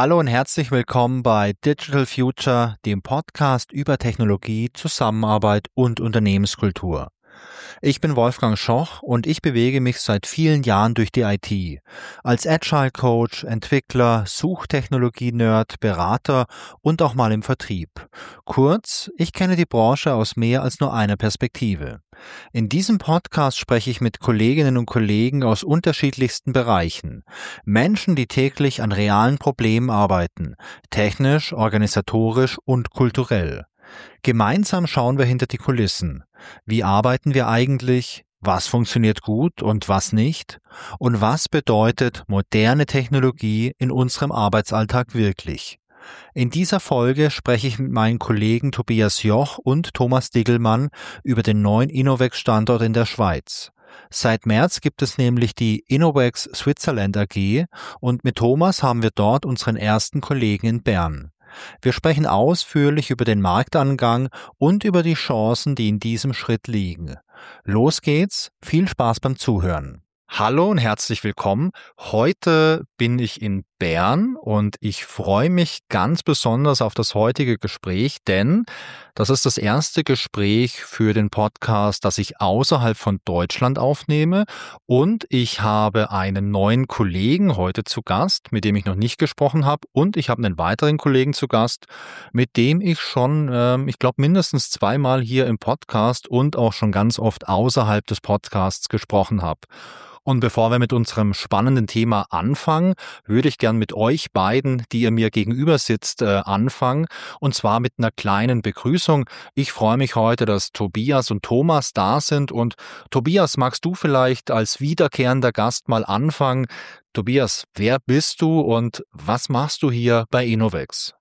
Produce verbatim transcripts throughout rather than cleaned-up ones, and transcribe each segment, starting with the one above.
Hallo und herzlich willkommen bei Digital Future, dem Podcast über Technologie, Zusammenarbeit und Unternehmenskultur. Ich bin Wolfgang Schoch und ich bewege mich seit vielen Jahren durch die I T. Als Agile Coach, Entwickler, Suchtechnologie-Nerd, Berater und auch mal im Vertrieb. Kurz, ich kenne die Branche aus mehr als nur einer Perspektive. In diesem Podcast spreche ich mit Kolleginnen und Kollegen aus unterschiedlichsten Bereichen. Menschen, die täglich an realen Problemen arbeiten, technisch, organisatorisch und kulturell. Gemeinsam schauen wir hinter die Kulissen. Wie arbeiten wir eigentlich? Was funktioniert gut und was nicht? Und was bedeutet moderne Technologie in unserem Arbeitsalltag wirklich? In dieser Folge spreche ich mit meinen Kollegen Tobias Joch und Thomas Diggelmann über den neuen Innovex-Standort in der Schweiz. Seit März gibt es nämlich die Innovex Switzerland A G und mit Thomas haben wir dort unseren ersten Kollegen in Bern. Wir sprechen ausführlich über den Marktangang und über die Chancen, die in diesem Schritt liegen. Los geht's, viel Spaß beim Zuhören. Hallo und herzlich willkommen. Heute bin ich in Bern und ich freue mich ganz besonders auf das heutige Gespräch, denn das ist das erste Gespräch für den Podcast, das ich außerhalb von Deutschland aufnehme und ich habe einen neuen Kollegen heute zu Gast, mit dem ich noch nicht gesprochen habe und ich habe einen weiteren Kollegen zu Gast, mit dem ich schon, ähm, ich glaube, mindestens zweimal hier im Podcast und auch schon ganz oft außerhalb des Podcasts gesprochen habe. Und bevor wir mit unserem spannenden Thema anfangen, würde ich gern mit euch beiden, die ihr mir gegenüber sitzt, äh, anfangen. Und zwar mit einer kleinen Begrüßung. Ich freue mich heute, dass Tobias und Thomas da sind. Und Tobias, magst du vielleicht als wiederkehrender Gast mal anfangen? Tobias, wer bist du und was machst du hier bei Innovex?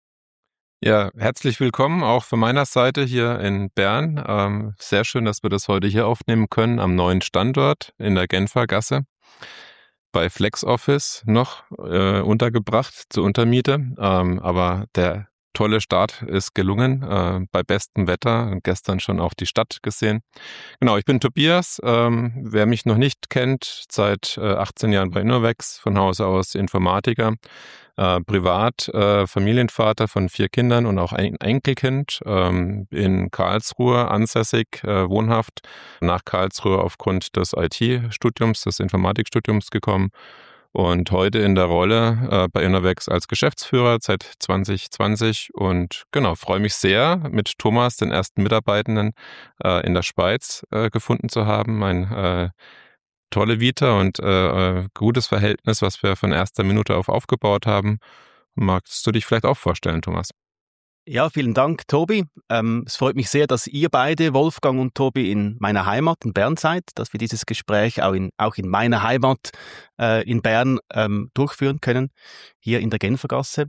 Ja, herzlich willkommen auch von meiner Seite hier in Bern. Ähm, sehr schön, dass wir das heute hier aufnehmen können am neuen Standort in der Genfer Gasse bei FlexOffice noch äh, untergebracht zur Untermiete. Ähm, aber der tolle Start ist gelungen äh, bei bestem Wetter und gestern schon auch die Stadt gesehen. Genau, ich bin Tobias. Ähm, wer mich noch nicht kennt, seit äh, achtzehn Jahren bei Innovex, von Hause aus Informatiker. Äh, privat äh, Familienvater von vier Kindern und auch ein Enkelkind, ähm, in Karlsruhe ansässig, äh, wohnhaft, nach Karlsruhe aufgrund des I T-Studiums, des Informatikstudiums gekommen und heute in der Rolle äh, bei Innovex als Geschäftsführer seit zwanzig zwanzig und genau, freue mich sehr, mit Thomas, den ersten Mitarbeitenden äh, in der Schweiz äh, gefunden zu haben, ein äh, tolle Vita und äh, gutes Verhältnis, was wir von erster Minute auf aufgebaut haben. Magst du dich vielleicht auch vorstellen, Thomas? Ja, vielen Dank, Tobi. Ähm, es freut mich sehr, dass ihr beide, Wolfgang und Tobi, in meiner Heimat in Bern seid, dass wir dieses Gespräch auch in, auch in meiner Heimat äh, in Bern ähm, durchführen können, hier in der Genfergasse.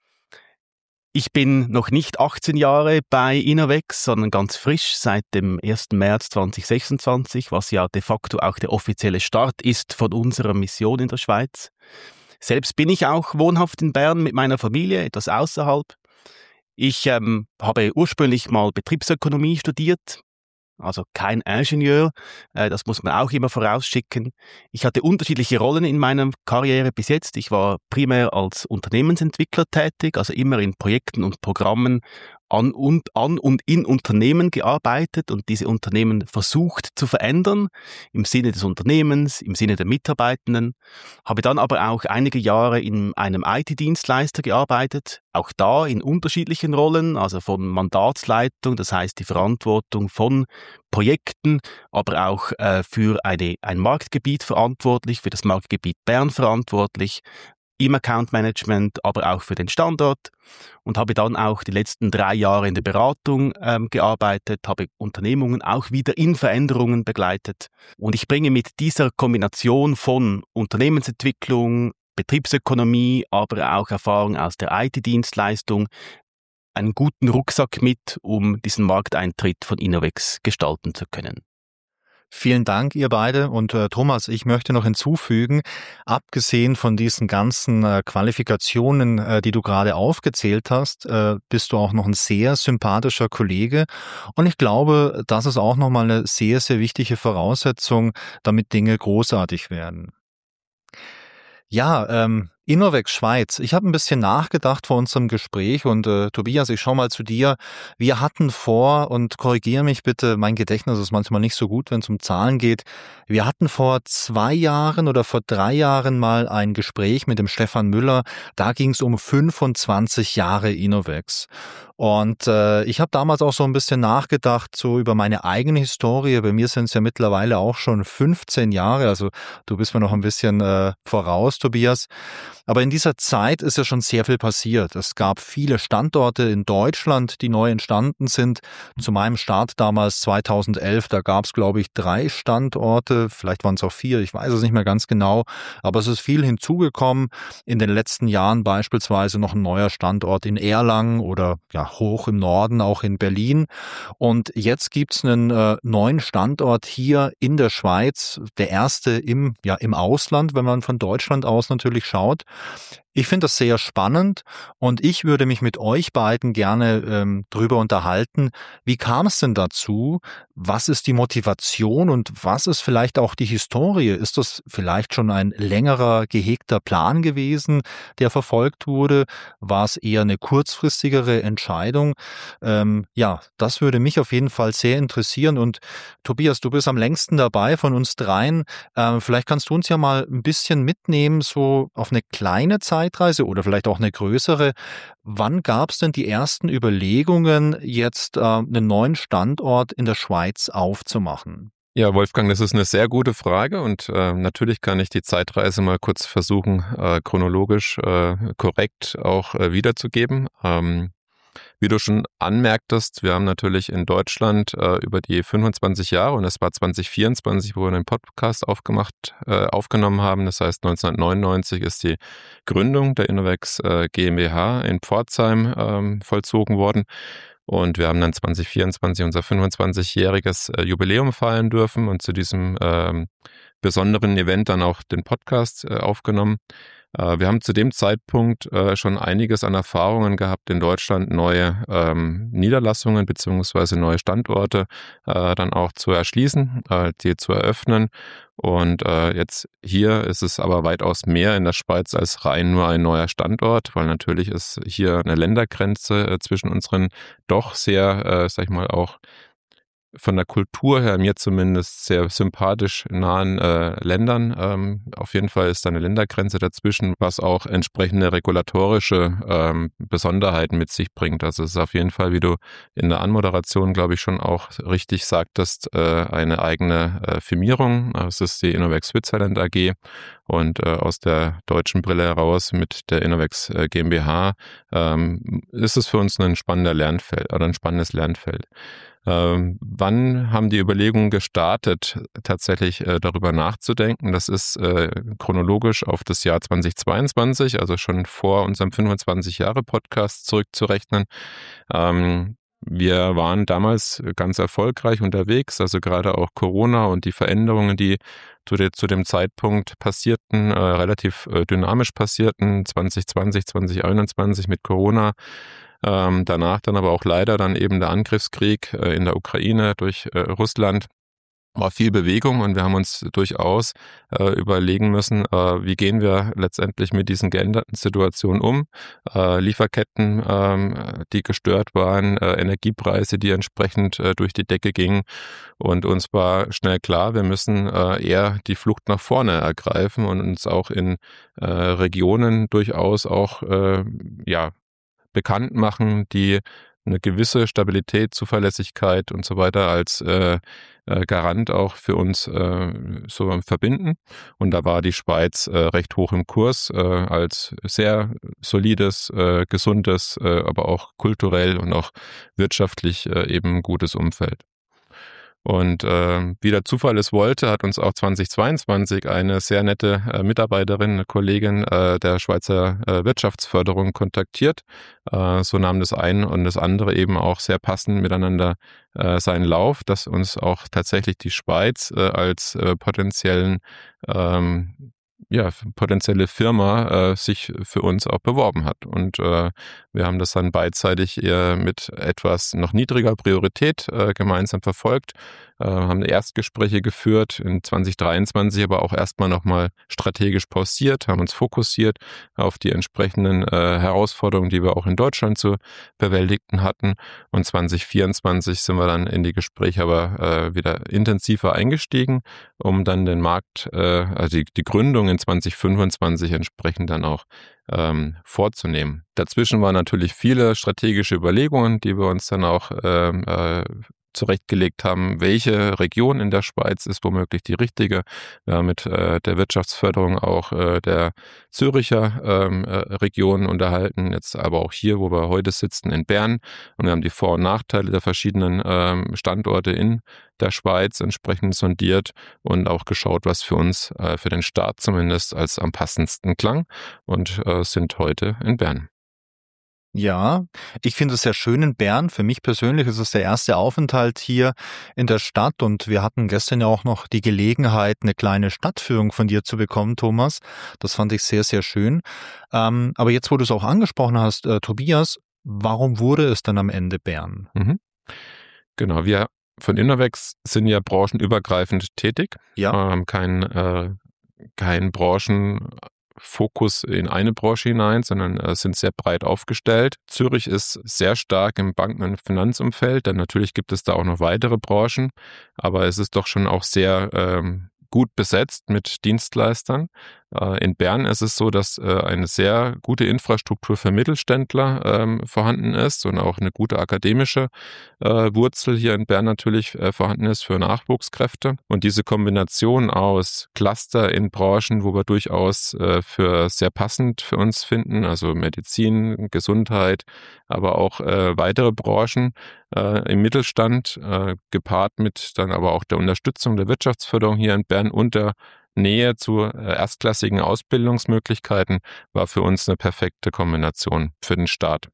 Ich bin noch nicht achtzehn Jahre bei Innovex, sondern ganz frisch seit dem ersten März zweitausendsechsundzwanzig, was ja de facto auch der offizielle Start ist von unserer Mission in der Schweiz. Selbst bin ich auch wohnhaft in Bern mit meiner Familie, etwas außerhalb. Ich ähm, habe ursprünglich mal Betriebsökonomie studiert, also kein Ingenieur, äh, das muss man auch immer vorausschicken. Ich hatte unterschiedliche Rollen in meiner Karriere bis jetzt. Ich war primär als Unternehmensentwickler tätig, also immer in Projekten und Programmen an und, an und in Unternehmen gearbeitet und diese Unternehmen versucht zu verändern, im Sinne des Unternehmens, im Sinne der Mitarbeitenden. Habe dann aber auch einige Jahre in einem I T-Dienstleister gearbeitet, auch da in unterschiedlichen Rollen, also von Mandatsleitung, das heißt die Verantwortung von Projekten, aber auch äh, für eine, ein Marktgebiet verantwortlich, für das Marktgebiet Bern verantwortlich, im Account Management, aber auch für den Standort und habe dann auch die letzten drei Jahre in der Beratung ähm, gearbeitet, habe Unternehmungen auch wieder in Veränderungen begleitet. Und ich bringe mit dieser Kombination von Unternehmensentwicklung, Betriebsökonomie, aber auch Erfahrung aus der I T-Dienstleistung einen guten Rucksack mit, um diesen Markteintritt von Innovex gestalten zu können. Vielen Dank, ihr beide. Und äh, Thomas, ich möchte noch hinzufügen, abgesehen von diesen ganzen äh, Qualifikationen, äh, die du gerade aufgezählt hast, äh, bist du auch noch ein sehr sympathischer Kollege. Und ich glaube, das ist auch nochmal eine sehr, sehr wichtige Voraussetzung, damit Dinge großartig werden. Ja, ähm, Innovex Schweiz. Ich habe ein bisschen nachgedacht vor unserem Gespräch und äh, Tobias, ich schau mal zu dir. Wir hatten vor, und korrigiere mich bitte, mein Gedächtnis ist manchmal nicht so gut, wenn es um Zahlen geht. Wir hatten vor zwei Jahren oder vor drei Jahren mal ein Gespräch mit dem Stefan Müller. Da ging es um fünfundzwanzig Jahre Innovex. Und äh, ich habe damals auch so ein bisschen nachgedacht, so über meine eigene Historie. Bei mir sind es ja mittlerweile auch schon fünfzehn Jahre, also du bist mir noch ein bisschen äh, voraus, Tobias. Aber in dieser Zeit ist ja schon sehr viel passiert. Es gab viele Standorte in Deutschland, die neu entstanden sind. Zu meinem Start damals zweitausendelf, da gab es, glaube ich, drei Standorte, vielleicht waren es auch vier, ich weiß es nicht mehr ganz genau. Aber es ist viel hinzugekommen. In den letzten Jahren beispielsweise noch ein neuer Standort in Erlangen oder ja hoch im Norden, auch in Berlin. Und jetzt gibt's einen äh, neuen Standort hier in der Schweiz, der erste im, ja, im Ausland, wenn man von Deutschland aus natürlich schaut. Ich finde das sehr spannend und ich würde mich mit euch beiden gerne ähm, drüber unterhalten. Wie kam es denn dazu? Was ist die Motivation und was ist vielleicht auch die Historie? Ist das vielleicht schon ein längerer gehegter Plan gewesen, der verfolgt wurde? War es eher eine kurzfristigere Entscheidung? Ähm, ja, das würde mich auf jeden Fall sehr interessieren. Und Tobias, du bist am längsten dabei von uns dreien. Ähm, vielleicht kannst du uns ja mal ein bisschen mitnehmen, so auf eine kleine Zeitreise oder vielleicht auch eine größere. Wann gab es denn die ersten Überlegungen, jetzt äh, einen neuen Standort in der Schweiz aufzumachen? Ja, Wolfgang, das ist eine sehr gute Frage und äh, natürlich kann ich die Zeitreise mal kurz versuchen, äh, chronologisch äh, korrekt auch äh, wiederzugeben. Ähm, Wie du schon anmerktest, wir haben natürlich in Deutschland äh, über die fünfundzwanzig Jahre, und das war zwanzig vierundzwanzig, wo wir den Podcast aufgemacht, äh, aufgenommen haben. Das heißt, neunzehnhundertneunundneunzig ist die Gründung der Innovex äh, GmbH in Pforzheim ähm, vollzogen worden. Und wir haben dann zwanzig vierundzwanzig unser fünfundzwanzigjähriges äh, Jubiläum feiern dürfen und zu diesem ähm, besonderen Event dann auch den Podcast äh, aufgenommen. Wir haben zu dem Zeitpunkt äh, schon einiges an Erfahrungen gehabt, in Deutschland neue ähm, Niederlassungen beziehungsweise neue Standorte äh, dann auch zu erschließen, äh, die zu eröffnen. Und äh, jetzt hier ist es aber weitaus mehr in der Schweiz als rein nur ein neuer Standort, weil natürlich ist hier eine Ländergrenze äh, zwischen unseren doch sehr, äh, sag ich mal, auch von der Kultur her mir zumindest sehr sympathisch nahen äh, Ländern. Ähm, auf jeden Fall ist da eine Ländergrenze dazwischen, was auch entsprechende regulatorische ähm, Besonderheiten mit sich bringt. Also es ist auf jeden Fall, wie du in der Anmoderation, glaube ich, schon auch richtig sagtest, äh, eine eigene äh, Firmierung. Es ist die Innovex Switzerland A G und äh, aus der deutschen Brille heraus mit der Innovex äh, GmbH ähm, ist es für uns ein spannender Lernfeld oder ein spannendes Lernfeld. Ähm, wann haben die Überlegungen gestartet, tatsächlich äh, darüber nachzudenken? Das ist äh, chronologisch auf das Jahr zweitausendzweiundzwanzig, also schon vor unserem fünfundzwanzig-Jahre-Podcast zurückzurechnen. Ähm, wir waren damals ganz erfolgreich unterwegs, also gerade auch Corona und die Veränderungen, die zu, de, zu dem Zeitpunkt passierten, äh, relativ äh, dynamisch passierten, zwanzig zwanzig, zwanzig einundzwanzig mit Corona. Ähm, danach dann aber auch leider dann eben der Angriffskrieg äh, in der Ukraine durch äh, Russland. War viel Bewegung und wir haben uns durchaus äh, überlegen müssen, äh, wie gehen wir letztendlich mit diesen geänderten Situationen um. Äh, Lieferketten, ähm, die gestört waren, äh, Energiepreise, die entsprechend äh, durch die Decke gingen. Und uns war schnell klar, wir müssen äh, eher die Flucht nach vorne ergreifen und uns auch in äh, Regionen durchaus auch äh, ja bekannt machen, die eine gewisse Stabilität, Zuverlässigkeit und so weiter als äh, äh, Garant auch für uns äh, so verbinden. Und da war die Schweiz äh, recht hoch im Kurs äh, als sehr solides, äh, gesundes, äh, aber auch kulturell und auch wirtschaftlich äh, eben gutes Umfeld. Und äh, wie der Zufall es wollte, hat uns auch zweitausendzweiundzwanzig eine sehr nette äh, Mitarbeiterin, eine Kollegin äh, der Schweizer äh, Wirtschaftsförderung kontaktiert. Äh, so nahm das eine und das andere eben auch sehr passend miteinander äh, seinen Lauf, dass uns auch tatsächlich die Schweiz äh, als äh, potenziellen ähm, ja, potenzielle Firma äh, sich für uns auch beworben hat. Und äh, wir haben das dann beidseitig eher mit etwas noch niedriger Priorität äh, gemeinsam verfolgt, äh, haben Erstgespräche geführt, in zwanzig dreiundzwanzig aber auch erstmal nochmal strategisch pausiert, haben uns fokussiert auf die entsprechenden äh, Herausforderungen, die wir auch in Deutschland zu bewältigen hatten. Und zwanzig vierundzwanzig sind wir dann in die Gespräche aber äh, wieder intensiver eingestiegen, um dann den Markt, äh, also die, die Gründung in zwanzig fünfundzwanzig entsprechend dann auch ähm, vorzunehmen. Dazwischen waren natürlich viele strategische Überlegungen, die wir uns dann auch ähm, äh, zurechtgelegt haben, welche Region in der Schweiz ist womöglich die richtige. Wir haben mit äh, der Wirtschaftsförderung auch äh, der Züricher ähm, äh, Region unterhalten, jetzt aber auch hier, wo wir heute sitzen, in Bern. Und wir haben die Vor- und Nachteile der verschiedenen ähm, Standorte in der Schweiz entsprechend sondiert und auch geschaut, was für uns, äh, für den Start zumindest, als am passendsten klang und äh, sind heute in Bern. Ja, ich finde es sehr schön in Bern. Für mich persönlich ist es der erste Aufenthalt hier in der Stadt und wir hatten gestern ja auch noch die Gelegenheit, eine kleine Stadtführung von dir zu bekommen, Thomas. Das fand ich sehr, sehr schön. Ähm, aber jetzt, wo du es auch angesprochen hast, äh, Tobias, warum wurde es dann am Ende Bern? Mhm. Genau, wir von Innovex sind ja branchenübergreifend tätig, Ja. ähm, kein, äh, kein Branchenfokus in eine Branche hinein, sondern äh, sind sehr breit aufgestellt. Zürich ist sehr stark im Banken- und Finanzumfeld, denn natürlich gibt es da auch noch weitere Branchen, aber es ist doch schon auch sehr ähm, gut besetzt mit Dienstleistern. In Bern ist es so, dass eine sehr gute Infrastruktur für Mittelständler ähm, vorhanden ist und auch eine gute akademische äh, Wurzel hier in Bern natürlich äh, vorhanden ist für Nachwuchskräfte. Und diese Kombination aus Cluster in Branchen, wo wir durchaus äh, für sehr passend für uns finden, also Medizin, Gesundheit, aber auch äh, weitere Branchen äh, im Mittelstand, äh, gepaart mit dann aber auch der Unterstützung der Wirtschaftsförderung hier in Bern und der Nähe zu erstklassigen Ausbildungsmöglichkeiten war für uns eine perfekte Kombination für den Start.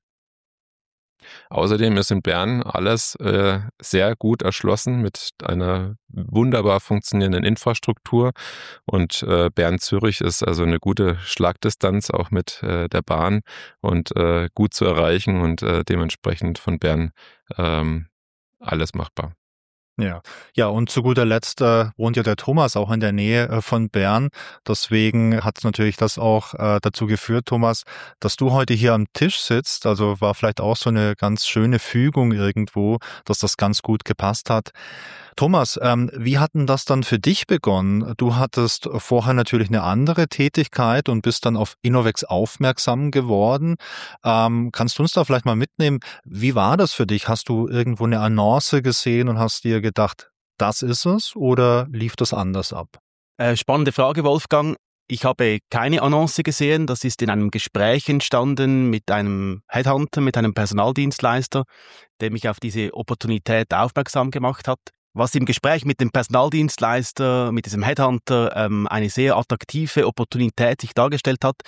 Außerdem ist in Bern alles äh, sehr gut erschlossen mit einer wunderbar funktionierenden Infrastruktur und äh, Bern-Zürich ist also eine gute Schlagdistanz auch mit äh, der Bahn und äh, gut zu erreichen und äh, dementsprechend von Bern ähm, alles machbar. Ja, ja, und zu guter Letzt äh, wohnt ja der Thomas auch in der Nähe äh, von Bern. Deswegen hat es natürlich das auch äh, dazu geführt, Thomas, dass du heute hier am Tisch sitzt. Also war vielleicht auch so eine ganz schöne Fügung irgendwo, dass das ganz gut gepasst hat. Thomas, ähm, wie hat denn das dann für dich begonnen? Du hattest vorher natürlich eine andere Tätigkeit und bist dann auf Innovex aufmerksam geworden. Ähm, kannst du uns da vielleicht mal mitnehmen? Wie war das für dich? Hast du irgendwo eine Annonce gesehen und hast dir gedacht, das ist es, oder lief das anders ab? Äh, spannende Frage, Wolfgang. Ich habe keine Annonce gesehen. Das ist in einem Gespräch entstanden mit einem Headhunter, mit einem Personaldienstleister, der mich auf diese Opportunität aufmerksam gemacht hat. Was im Gespräch mit dem Personaldienstleister, mit diesem Headhunter, ähm, eine sehr attraktive Opportunität sich dargestellt hat,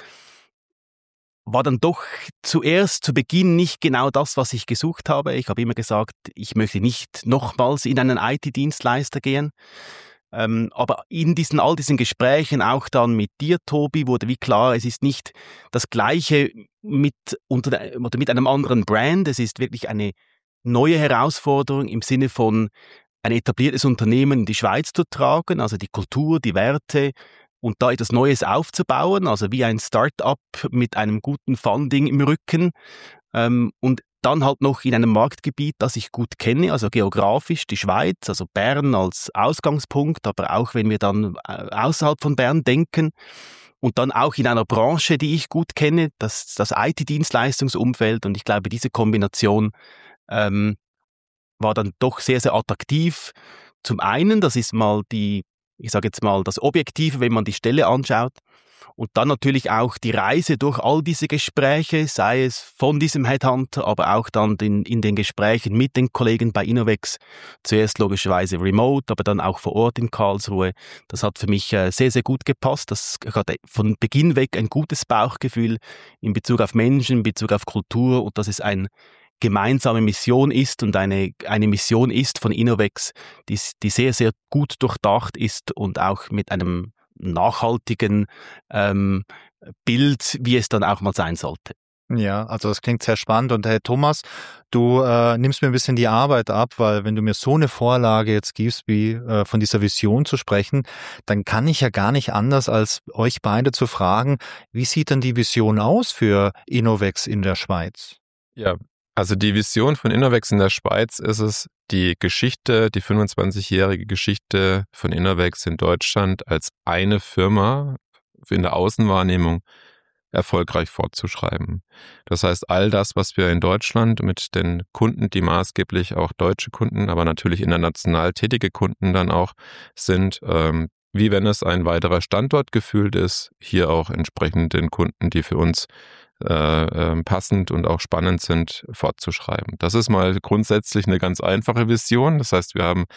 war dann doch zuerst zu Beginn nicht genau das, was ich gesucht habe. Ich habe immer gesagt, ich möchte nicht nochmals in einen I T-Dienstleister gehen. Ähm, aber in diesen, all diesen Gesprächen, auch dann mit dir, Tobi, wurde wie klar, es ist nicht das Gleiche mit, unter der, oder mit einem anderen Brand. Es ist wirklich eine neue Herausforderung im Sinne von ein etabliertes Unternehmen in die Schweiz zu tragen, also die Kultur, die Werte und da etwas Neues aufzubauen, also wie ein Start-up mit einem guten Funding im Rücken ähm, und dann halt noch in einem Marktgebiet, das ich gut kenne, also geografisch die Schweiz, also Bern als Ausgangspunkt, aber auch wenn wir dann außerhalb von Bern denken und dann auch in einer Branche, die ich gut kenne, das, das I T-Dienstleistungsumfeld und ich glaube, diese Kombination ähm, war dann doch sehr, sehr attraktiv. Zum einen, das ist mal die, ich sage jetzt mal, das Objektive, wenn man die Stelle anschaut. Und dann natürlich auch die Reise durch all diese Gespräche, sei es von diesem Headhunter, aber auch dann in, in den Gesprächen mit den Kollegen bei Innovex. Zuerst logischerweise remote, aber dann auch vor Ort in Karlsruhe. Das hat für mich äh, sehr, sehr gut gepasst. Das, ich hatte von Beginn weg ein gutes Bauchgefühl in Bezug auf Menschen, in Bezug auf Kultur und dass es ein gemeinsame Mission ist und eine, eine Mission ist von Innovex, die, die sehr, sehr gut durchdacht ist und auch mit einem nachhaltigen ähm, Bild, wie es dann auch mal sein sollte. Ja, also das klingt sehr spannend. Und hey Thomas, du äh, nimmst mir ein bisschen die Arbeit ab, weil wenn du mir so eine Vorlage jetzt gibst, wie äh, von dieser Vision zu sprechen, dann kann ich ja gar nicht anders, als euch beide zu fragen, wie sieht denn die Vision aus für Innovex in der Schweiz? Ja, also die Vision von Innovex in der Schweiz ist es, die Geschichte, die fünfundzwanzigjährige Geschichte von Innovex in Deutschland als eine Firma in der Außenwahrnehmung erfolgreich fortzuschreiben. Das heißt, all das, was wir in Deutschland mit den Kunden, die maßgeblich auch deutsche Kunden, aber natürlich international tätige Kunden dann auch sind, ähm, wie wenn es ein weiterer Standort gefühlt ist, hier auch entsprechend den Kunden, die für uns äh, äh, passend und auch spannend sind, fortzuschreiben. Das ist mal grundsätzlich eine ganz einfache Vision. Das heißt, wir haben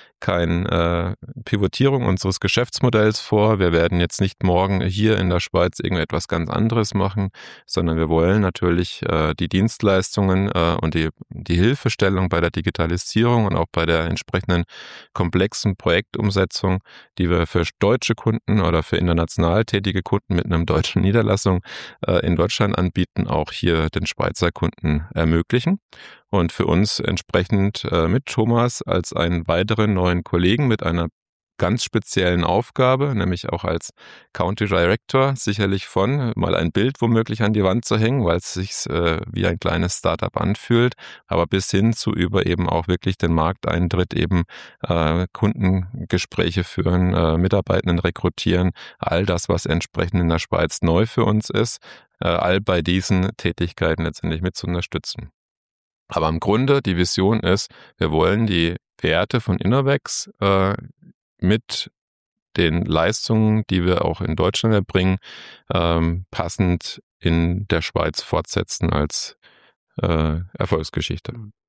keine äh, Pivotierung unseres Geschäftsmodells vor. Wir werden jetzt nicht morgen hier in der Schweiz irgendetwas ganz anderes machen, sondern wir wollen natürlich äh, die Dienstleistungen äh, und die, die Hilfestellung bei der Digitalisierung und auch bei der entsprechenden komplexen Projektumsetzung, die wir für deutsche Kunden oder für international tätige Kunden mit einem deutschen Niederlassung äh, in Deutschland anbieten, auch hier den Schweizer Kunden ermöglichen. Und für uns entsprechend äh, mit Thomas als einen weiteren neuen Kollegen mit einer ganz speziellen Aufgabe, nämlich auch als Country Director, sicherlich von mal ein Bild womöglich an die Wand zu hängen, weil es sich äh, wie ein kleines Startup anfühlt, aber bis hin zu über eben auch wirklich den Markteintritt eben äh, Kundengespräche führen, äh, Mitarbeitenden rekrutieren, all das, was entsprechend in der Schweiz neu für uns ist, äh, all bei diesen Tätigkeiten letztendlich mit zu unterstützen. Aber im Grunde, die Vision ist, wir wollen die Werte von Innovex äh, mit den Leistungen, die wir auch in Deutschland erbringen, ähm, passend in der Schweiz fortsetzen als äh, Erfolgsgeschichte.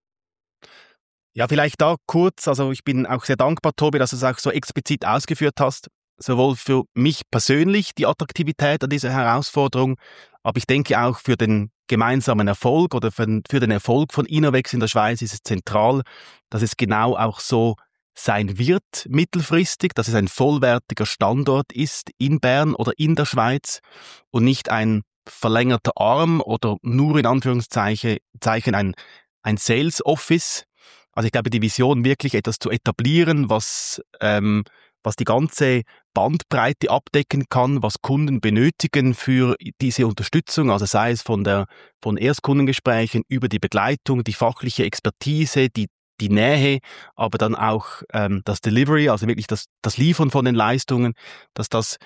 Ja, vielleicht da kurz, also ich bin auch sehr dankbar, Tobi, dass du es auch so explizit ausgeführt hast, sowohl für mich persönlich die Attraktivität an dieser Herausforderung, aber ich denke auch für den gemeinsamen Erfolg oder für den, für den Erfolg von Innovex in der Schweiz ist es zentral, dass es genau auch so sein wird mittelfristig, dass es ein vollwertiger Standort ist in Bern oder in der Schweiz und nicht ein verlängerter Arm oder nur in Anführungszeichen Zeichen ein, ein Sales Office. Also ich glaube, die Vision wirklich etwas zu etablieren, was, ähm, was die ganze Bandbreite abdecken kann, was Kunden benötigen für diese Unterstützung, also sei es von der von Erstkundengesprächen über die Begleitung, die fachliche Expertise, die die Nähe, aber dann auch ähm, das Delivery, also wirklich das, das Liefern von den Leistungen, dass das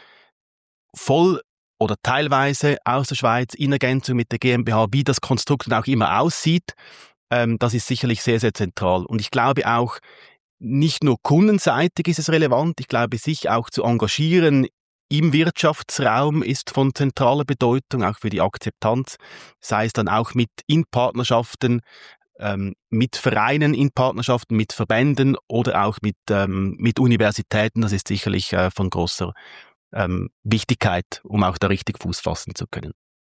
voll oder teilweise aus der Schweiz in Ergänzung mit der GmbH, wie das Konstrukt dann auch immer aussieht, ähm, das ist sicherlich sehr, sehr zentral. Und ich glaube auch, nicht nur kundenseitig ist es relevant, ich glaube, sich auch zu engagieren im Wirtschaftsraum ist von zentraler Bedeutung, auch für die Akzeptanz, sei es dann auch mit in Partnerschaften, ähm, mit Vereinen in Partnerschaften, mit Verbänden oder auch mit, ähm, mit Universitäten, das ist sicherlich äh, von großer ähm, Wichtigkeit, um auch da richtig Fuß fassen zu können.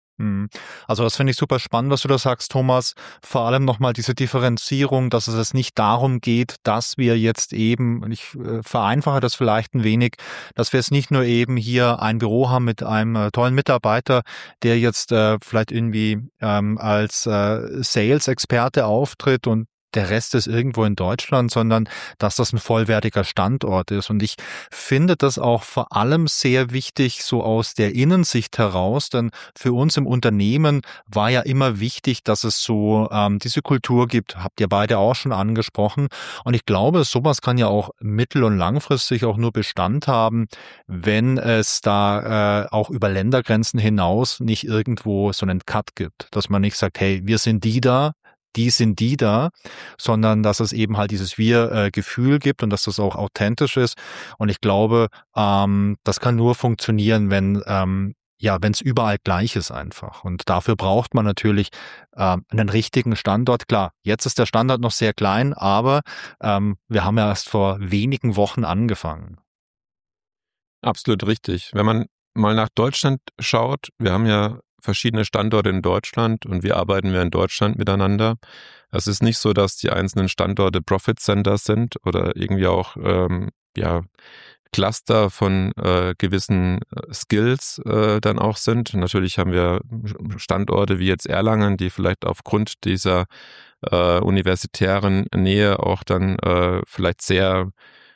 Also das finde ich super spannend, was du da sagst, Thomas. Vor allem nochmal diese Differenzierung, dass es nicht darum geht, dass wir jetzt eben, ich äh, vereinfache das vielleicht ein wenig, dass wir jetzt nicht nur eben hier ein Büro haben mit einem äh, tollen Mitarbeiter, der jetzt äh, vielleicht irgendwie ähm, als äh, Sales-Experte auftritt und der Rest ist irgendwo in Deutschland, sondern dass das ein vollwertiger Standort ist. Und ich finde das auch vor allem sehr wichtig, so aus der Innensicht heraus, denn für uns im Unternehmen war ja immer wichtig, dass es so ähm, diese Kultur gibt, habt ihr beide auch schon angesprochen. Und ich glaube, sowas kann ja auch mittel- und langfristig auch nur Bestand haben, wenn es da äh, auch über Ländergrenzen hinaus nicht irgendwo so einen Cut gibt, dass man nicht sagt, hey, wir sind die da, die sind die da, sondern dass es eben halt dieses Wir-Gefühl gibt und dass das auch authentisch ist. Und ich glaube, ähm, das kann nur funktionieren, wenn ähm, ja, wenn es überall gleich ist einfach. Und dafür braucht man natürlich ähm, einen richtigen Standort. Klar, jetzt ist der Standort noch sehr klein, aber ähm, wir haben ja erst vor wenigen Wochen angefangen. Absolut richtig. Wenn man mal nach Deutschland schaut, wir haben ja verschiedene Standorte in Deutschland und wie arbeiten wir in Deutschland miteinander. Es ist nicht so, dass die einzelnen Standorte Profit Centers sind oder irgendwie auch ähm, ja Cluster von äh, gewissen Skills äh, dann auch sind. Natürlich haben wir Standorte wie jetzt Erlangen, die vielleicht aufgrund dieser äh, universitären Nähe auch dann äh, vielleicht sehr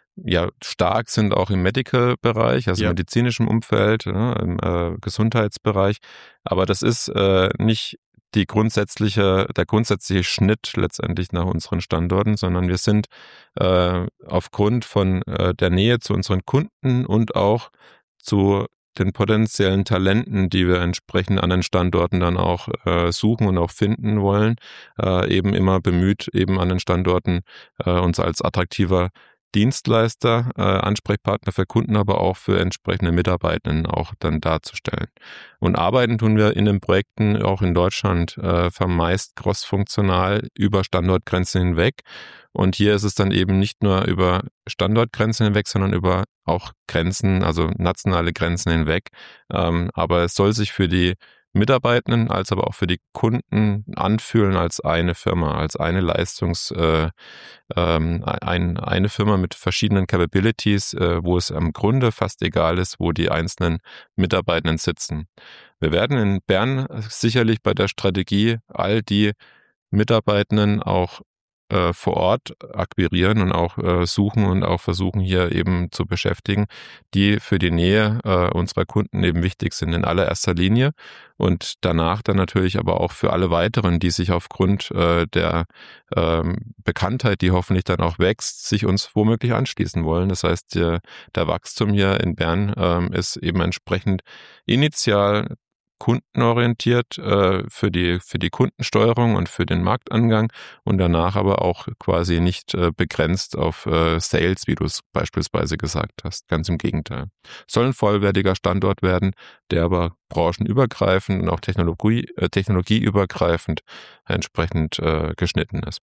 ja stark sind, auch im Medical-Bereich, also ja. medizinischem Umfeld, ja, im äh, Gesundheitsbereich. Aber das ist äh, nicht die grundsätzliche, der grundsätzliche Schnitt letztendlich nach unseren Standorten, sondern wir sind äh, aufgrund von äh, der Nähe zu unseren Kunden und auch zu den potenziellen Talenten, die wir entsprechend an den Standorten dann auch äh, suchen und auch finden wollen, äh, eben immer bemüht, eben an den Standorten äh, uns als attraktiver Dienstleister, äh, Ansprechpartner für Kunden, aber auch für entsprechende Mitarbeitenden auch dann darzustellen. Und arbeiten tun wir in den Projekten auch in Deutschland äh, vermeist crossfunktional über Standortgrenzen hinweg. Und hier ist es dann eben nicht nur über Standortgrenzen hinweg, sondern über auch Grenzen, also nationale Grenzen hinweg. Ähm, aber es soll sich für die Mitarbeitenden als aber auch für die Kunden anfühlen als eine Firma, als eine Leistungs, äh, ähm, ein, eine Firma mit verschiedenen Capabilities, äh, wo es im Grunde fast egal ist, wo die einzelnen Mitarbeitenden sitzen. Wir werden in Bern sicherlich bei der Strategie all die Mitarbeitenden auch äh, vor Ort akquirieren und auch äh, suchen und auch versuchen hier eben zu beschäftigen, die für die Nähe äh, unserer Kunden eben wichtig sind in allererster Linie und danach dann natürlich aber auch für alle weiteren, die sich aufgrund äh, der ähm, Bekanntheit, die hoffentlich dann auch wächst, sich uns womöglich anschließen wollen. Das heißt, der, der Wachstum hier in Bern ähm, ist eben entsprechend initial kundenorientiert äh, für die für die Kundensteuerung und für den Marktangang und danach aber auch quasi nicht äh, begrenzt auf äh, Sales, wie du es beispielsweise gesagt hast. Ganz im Gegenteil. Soll ein vollwertiger Standort werden, der aber branchenübergreifend und auch Technologie, äh, technologieübergreifend entsprechend äh, geschnitten ist.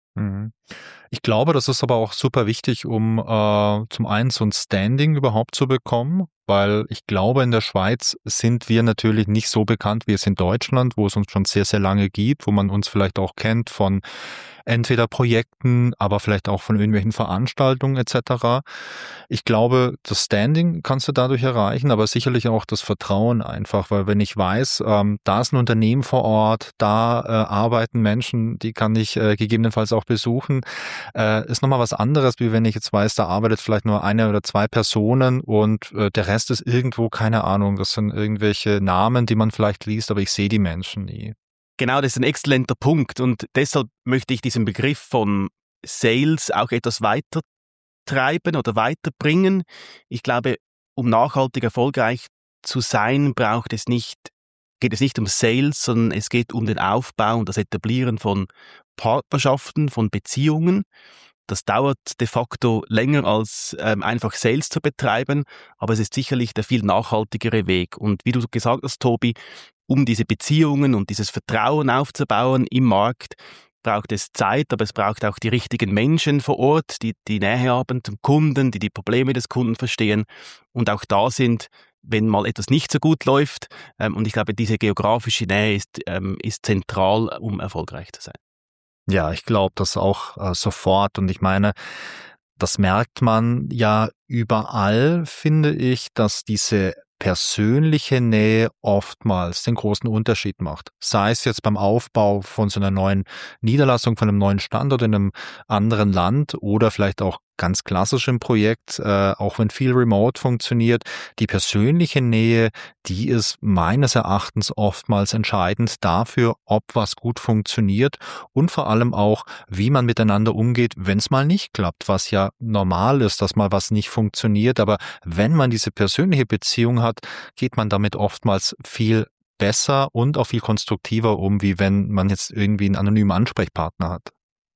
Ich glaube, das ist aber auch super wichtig, um äh, zum einen so ein Standing überhaupt zu bekommen, weil ich glaube, in der Schweiz sind wir natürlich nicht so bekannt, wie es in Deutschland, wo es uns schon sehr, sehr lange gibt, wo man uns vielleicht auch kennt von entweder Projekten, aber vielleicht auch von irgendwelchen Veranstaltungen et cetera. Ich glaube, das Standing kannst du dadurch erreichen, aber sicherlich auch das Vertrauen einfach, weil wenn ich weiß, ähm, da ist ein Unternehmen vor Ort, da äh, arbeiten Menschen, die kann ich äh, gegebenenfalls auch besuchen, äh, ist nochmal was anderes, wie wenn ich jetzt weiß, da arbeitet vielleicht nur eine oder zwei Personen und äh, der Rest ist irgendwo, keine Ahnung, das sind irgendwelche Namen, die man vielleicht liest, aber ich sehe die Menschen nie. Genau, das ist ein exzellenter Punkt und deshalb möchte ich diesen Begriff von Sales auch etwas weiter treiben oder weiterbringen. Ich glaube, um nachhaltig erfolgreich zu sein, braucht es nicht, geht es nicht um Sales, sondern es geht um den Aufbau und das Etablieren von Partnerschaften, von Beziehungen. Das dauert de facto länger als ähm, einfach Sales zu betreiben, aber es ist sicherlich der viel nachhaltigere Weg. Und wie du gesagt hast, Tobi, um diese Beziehungen und dieses Vertrauen aufzubauen im Markt, braucht es Zeit, aber es braucht auch die richtigen Menschen vor Ort, die die Nähe haben zum Kunden, die die Probleme des Kunden verstehen und auch da sind, wenn mal etwas nicht so gut läuft. Und ich glaube, diese geografische Nähe ist, ist zentral, um erfolgreich zu sein. Ja, ich glaube das auch äh, sofort und ich meine, das merkt man ja überall, finde ich, dass diese persönliche Nähe oftmals den großen Unterschied macht. Sei es jetzt beim Aufbau von so einer neuen Niederlassung, von einem neuen Standort in einem anderen Land oder vielleicht auch ganz klassisch im Projekt, äh, auch wenn viel remote funktioniert. Die persönliche Nähe, die ist meines Erachtens oftmals entscheidend dafür, ob was gut funktioniert und vor allem auch, wie man miteinander umgeht, wenn es mal nicht klappt, was ja normal ist, dass mal was nicht funktioniert. Aber wenn man diese persönliche Beziehung hat, geht man damit oftmals viel besser und auch viel konstruktiver um, wie wenn man jetzt irgendwie einen anonymen Ansprechpartner hat.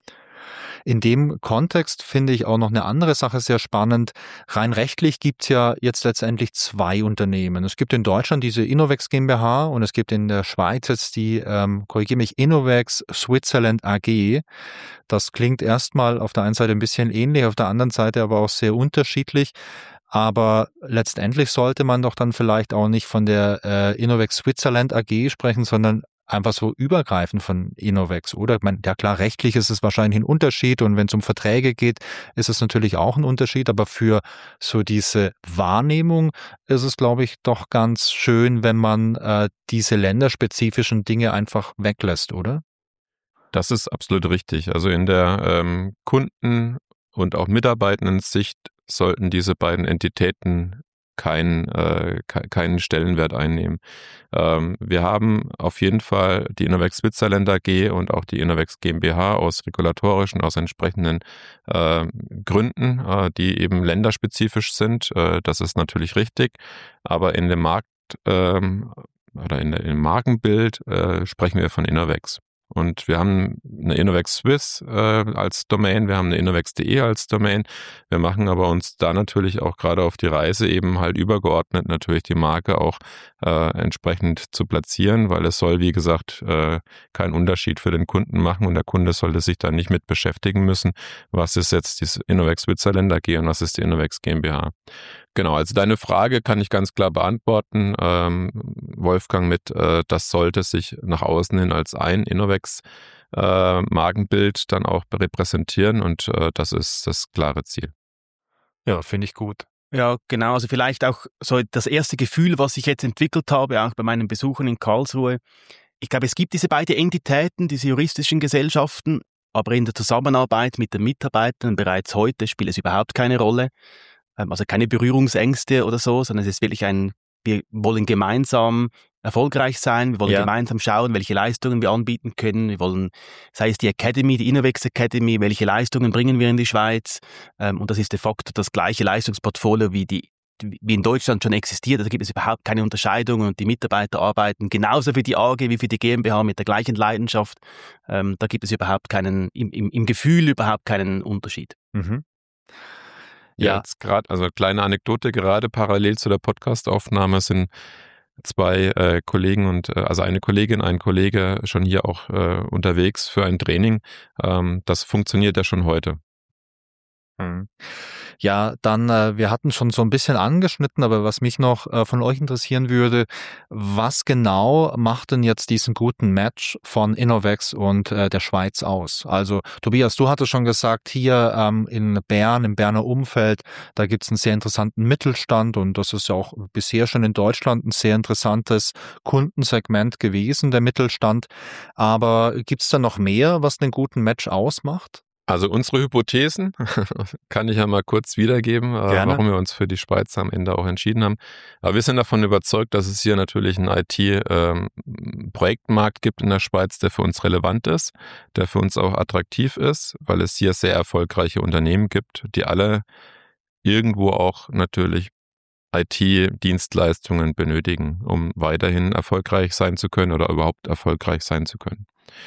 In dem Kontext finde ich auch noch eine andere Sache sehr spannend. Rein rechtlich gibt es ja jetzt letztendlich zwei Unternehmen. Es gibt in Deutschland diese Innovex GmbH und es gibt in der Schweiz jetzt die, ähm, korrigiere mich, Innovex Switzerland A G. Das klingt erstmal auf der einen Seite ein bisschen ähnlich, auf der anderen Seite aber auch sehr unterschiedlich. Aber letztendlich sollte man doch dann vielleicht auch nicht von der äh, Innovex Switzerland A G sprechen, sondern einfach so übergreifend von Innovex, oder? Ich meine, ja klar, rechtlich ist es wahrscheinlich ein Unterschied und wenn es um Verträge geht, ist es natürlich auch ein Unterschied, aber für so diese Wahrnehmung ist es, glaube ich, doch ganz schön, wenn man äh, diese länderspezifischen Dinge einfach weglässt, oder? Das ist absolut richtig. Also in der ähm, Kunden- und auch Mitarbeitenden-Sicht sollten diese beiden Entitäten keinen, äh, keinen Stellenwert einnehmen. Ähm, wir haben auf jeden Fall die Innovex Switzerland A G und auch die Innovex GmbH aus regulatorischen, aus entsprechenden äh, Gründen, äh, die eben länderspezifisch sind. Äh, das ist natürlich richtig, aber in dem Markt ähm, oder in der, im Markenbild äh, sprechen wir von Innovex. Und wir haben eine Innovex Swiss äh, als Domain, wir haben eine Innovex punkt de als Domain. Wir machen aber uns da natürlich auch gerade auf die Reise eben halt übergeordnet natürlich die Marke auch äh, entsprechend zu platzieren, weil es soll, wie gesagt, äh, keinen Unterschied für den Kunden machen und der Kunde sollte sich da nicht mit beschäftigen müssen, was ist jetzt die Innovex Switzerland A G und was ist die Innovex GmbH. Genau, also deine Frage kann ich ganz klar beantworten, ähm, Wolfgang, mit, äh, das sollte sich nach außen hin als ein Innovex äh, Markenbild dann auch repräsentieren und äh, das ist das klare Ziel. Ja, finde ich gut. Ja, genau. Also vielleicht auch so das erste Gefühl, was ich jetzt entwickelt habe, auch bei meinen Besuchen in Karlsruhe. Ich glaube, es gibt diese beiden Entitäten, diese juristischen Gesellschaften, aber in der Zusammenarbeit mit den Mitarbeitern bereits heute spielt es überhaupt keine Rolle. Also keine Berührungsängste oder so, sondern es ist wirklich ein, wir wollen gemeinsam erfolgreich sein, wir wollen ja. gemeinsam schauen, welche Leistungen wir anbieten können, wir wollen, sei es die Academy, die Innovex Academy, welche Leistungen bringen wir in die Schweiz, und das ist de facto das gleiche Leistungsportfolio wie die wie in Deutschland schon existiert, da gibt es überhaupt keine Unterscheidungen und die Mitarbeiter arbeiten genauso für die A G wie für die GmbH mit der gleichen Leidenschaft, da gibt es überhaupt keinen, im, im, im Gefühl überhaupt keinen Unterschied. Mhm. Ja, jetzt gerade, also kleine Anekdote, gerade parallel zu der Podcastaufnahme sind zwei äh, Kollegen und äh, also eine Kollegin, ein Kollege schon hier auch äh, unterwegs für ein Training. Ähm, das funktioniert ja schon heute. Hm. Ja, dann, äh, wir hatten schon so ein bisschen angeschnitten, aber was mich noch äh, von euch interessieren würde, was genau macht denn jetzt diesen guten Match von Innovex und äh, der Schweiz aus? Also Tobias, du hattest schon gesagt, hier ähm, in Bern, im Berner Umfeld, da gibt's einen sehr interessanten Mittelstand und das ist ja auch bisher schon in Deutschland ein sehr interessantes Kundensegment gewesen, der Mittelstand. Aber gibt's da noch mehr, was den guten Match ausmacht? Also unsere Hypothesen kann ich ja mal kurz wiedergeben, Gerne. warum wir uns für die Schweiz am Ende auch entschieden haben. Aber wir sind davon überzeugt, dass es hier natürlich einen I T-Projektmarkt gibt in der Schweiz, der für uns relevant ist, der für uns auch attraktiv ist, weil es hier sehr erfolgreiche Unternehmen gibt, die alle irgendwo auch natürlich I T-Dienstleistungen benötigen, um weiterhin erfolgreich sein zu können oder überhaupt erfolgreich sein zu können.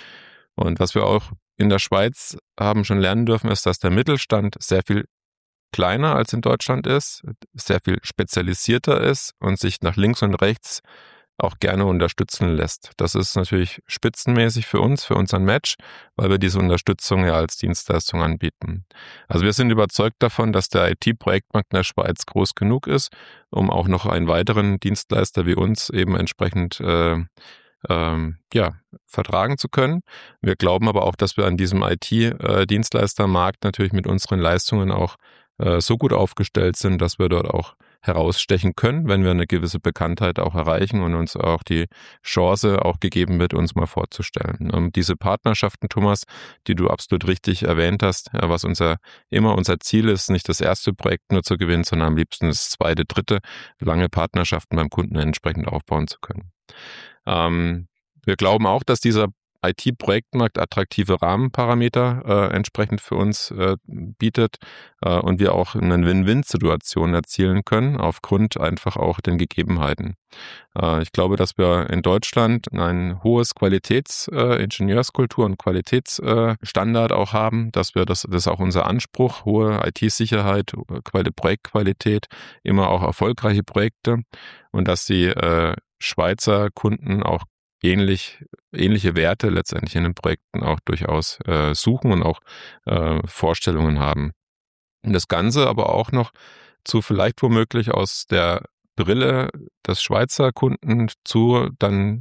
Und was wir auch in der Schweiz haben schon lernen dürfen, ist, dass der Mittelstand sehr viel kleiner als in Deutschland ist, sehr viel spezialisierter ist und sich nach links und rechts auch gerne unterstützen lässt. Das ist natürlich spitzenmäßig für uns, für unseren Match, weil wir diese Unterstützung ja als Dienstleistung anbieten. Also wir sind überzeugt davon, dass der I T-Projektmarkt in der Schweiz groß genug ist, um auch noch einen weiteren Dienstleister wie uns eben entsprechend äh, Ähm, ja, vertragen zu können. Wir glauben aber auch, dass wir an diesem I T-Dienstleistermarkt natürlich mit unseren Leistungen auch äh, so gut aufgestellt sind, dass wir dort auch herausstechen können, wenn wir eine gewisse Bekanntheit auch erreichen und uns auch die Chance auch gegeben wird, uns mal vorzustellen. Ähm, diese Partnerschaften, Thomas, die du absolut richtig erwähnt hast, ja, was unser immer unser Ziel ist, nicht das erste Projekt nur zu gewinnen, sondern am liebsten das zweite, dritte, lange Partnerschaften beim Kunden entsprechend aufbauen zu können. Ähm, wir glauben auch, dass dieser I T-Projektmarkt attraktive Rahmenparameter äh, entsprechend für uns äh, bietet äh, und wir auch eine Win-Win-Situation erzielen können, aufgrund einfach auch den Gegebenheiten. Äh, ich glaube, dass wir in Deutschland ein hohes Qualitäts-Ingenieurskultur äh, und Qualitätsstandard äh, auch haben, dass wir, das, das ist auch unser Anspruch, hohe I T-Sicherheit, Quali- Projektqualität, immer auch erfolgreiche Projekte und dass die äh, Schweizer Kunden auch ähnlich, ähnliche Werte letztendlich in den Projekten auch durchaus äh, suchen und auch äh, Vorstellungen haben. Und das Ganze aber auch noch zu vielleicht womöglich aus der Brille des Schweizer Kunden zu dann